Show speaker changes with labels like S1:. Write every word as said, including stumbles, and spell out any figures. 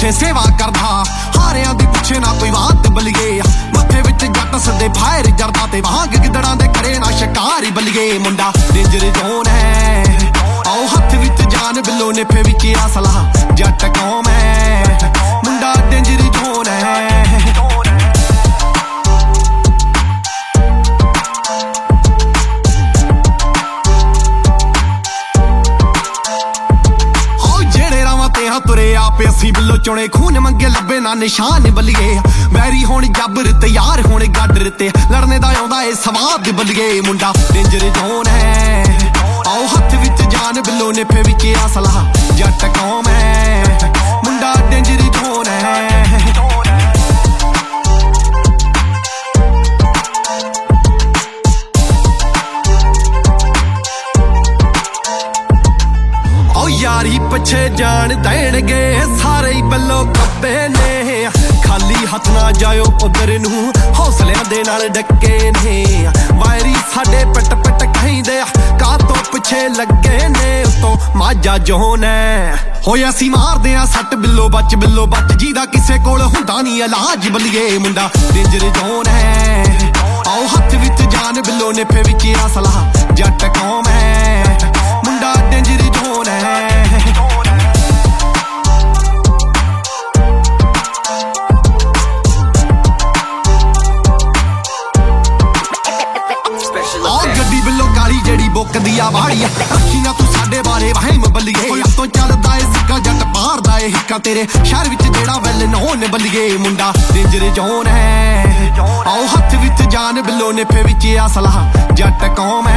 S1: ਪਿੱਛੇ ਸੇਵਾ ਕਰਦਾ ਹਾਰਿਆਂ ਦੀ ਪਿੱਛੇ ਨਾ ਕੋਈ ਬਾਤ ਬਲੀਏ ਮੱਥੇ ਵਿੱਚ ਜੱਟ ਸਦੇ ਫਾਇਰ ਜਰਦਾ ਤੇ ਵਾਂਗ ਗਿੱਦੜਾਂ ਦੇ ਕਰੇ ਨਾ ਸ਼ਿਕਾਰੀ ਬਲੀਏ ਮੁੰਡਾ ਡੇਂਜਰ ਜ਼ੋਨ ਹੈ ਆਓ ਹੱਥ ਵਿੱਚ ਜਾਨ ਬਿੱਲੋ ਨੇਫੇ ਵਿੱਚ ਅਸਲਾ ਜੱਟ ਕੌਮ ਹੈ ਮੁੰਡਾ ਡੇਂਜਰ ਜ਼ੋਨ ਹੈ ਤੁਰੇ ਆਪੇ ਅਸੀਂ ਬਿੱਲੋ ਚੁਣੇ ਖੂਨ ਮੰਗੇ ਲੱਭੇ ਨਾ ਨਿਸ਼ਾਨ ਬਲੀਏ ਵੈਰੀ ਹੁਣ ਜੱਬਰ ਤਿਆਰ ਹੁਣ ਗਾਡਰ ਤੇ ਲੜਨੇ ਦਾ ਆਉਂਦਾ ਏ ਸਵਾਦ ਬਲੀਏ ਮੁੰਡਾ ਡੇਂਜਰ ਜ਼ੋਨ ਹੈ ਆਓ ਹੱਥ ਵਿੱਚ ਜਾਨ ਬਿੱਲੋ ਨੇਫੇ ਵਿੱਚ ਅਸਲਾ ਜੱਟ ਕੌਮ ਹੈ ਮੁੰਡਾ ਡੇਂਜਰ ਜ਼ੋਨ ਹੈ ਯਾਰੀ ਪਿੱਛੇ ਜਾਣ ਦੇਣਗੇ ਸਾਰੇ ਹੀ ਬੱਲੋ ਕੱਬੇ ਨੇ ਖਾਲੀ ਹੱਥ ਨਾ ਜਾਇਓ ਉਧਰ ਨੂੰ ਹੌਸਲਿਆਂ ਦੇ ਨਾਲ ਡੱਕੇ ਨੇ ਵਾਇਰੀ ਸਾਡੇ ਪਿੱਟ ਪਿੱਟ ਕਹਿੰਦੇ ਕਾਹ ਤੋਂ ਪਿੱਛੇ ਲੱਗੇ ਨੇ ਉਤੋਂ ਮਾਝਾ ਜ਼ੋਨ ਹੈ ਹੋਇਆ ਸੀ ਮਾਰਦੇ ਆ ਸੱਟ ਬਿੱਲੋ ਬੱਚ ਬਿੱਲੋ ਬੱਚ ਜਿਹਦਾ ਕਿਸੇ ਕੋਲ ਹੁੰਦਾ ਨਹੀਂ ਇਲਾਜ ਬਲੀਏ ਮੁੰਡਾ ਡੇਂਜਰ ਜ਼ੋਨ ਹੈ ਆਓ ਹੱਥ ਵਿੱਚ ਜਾਨ ਬਿੱਲੋ ਨੇਫੇ ਵਿੱਚ ਅਸਲਾ ਜੱਟ ਕੌਮ ਹੈ ਮੁੰਡਾ ਡੇਂਜਰ ਜ਼ੋਨ ਹੈ ਜਿਹੜੀ ਬੁੱਕਦੀ ਆ ਵਾੜੀਆ ਅੱਖੀਆਂ ਤੂੰ ਸਾਡੇ ਬਾਰੇ ਵਹਿਮ ਬੱਲੀਏ ਤੋਂ ਚੱਲਦਾ ਏ ਸਿੱਕਾ ਜੱਟ ਮਾਰਦਾ ਏ ਹਿੱਕਾ ਤੇਰੇ ਸ਼ਹਿਰ ਵਿੱਚ ਜਿਹੜਾ ਵੈਲ ਨੋਨ ਬੱਲੀਏ ਮੁੰਡਾ ਡੇਂਜਰ ਜ਼ੋਨ ਹੈ ਆਓ ਹੱਥ ਵਿੱਚ ਜਾਨ ਬਿੱਲੋ ਨੇਫੇ ਵਿੱਚ ਅਸਲਾ ਜੱਟ ਕੌਮ